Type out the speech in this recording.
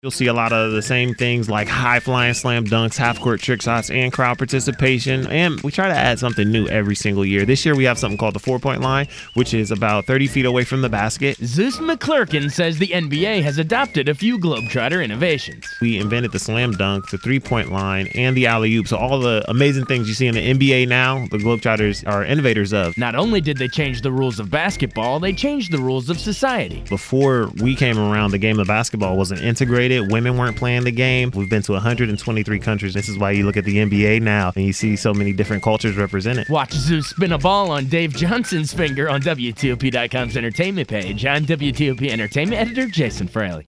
You'll see a lot of the same things like high-flying slam dunks, half-court trick shots, and crowd participation. And we try to add something new every single year. This year we have something called the 4-point line, which is about 30 feet away from the basket. Zeus McClurkin says the NBA has adopted a few Globetrotter innovations. We invented the slam dunk, the 3-point line, and the alley-oop. So all the amazing things you see in the NBA now, the Globetrotters are innovators of. Not only did they change the rules of basketball, they changed the rules of society. Before we came around, the game of basketball wasn't integrated. Women weren't playing the game. We've been to 123 countries. This is why you look at the NBA now and you see so many different cultures represented. Watch Zeus spin a ball on Dave Johnson's finger on WTOP.com's entertainment page. I'm WTOP Entertainment Editor Jason Fraley.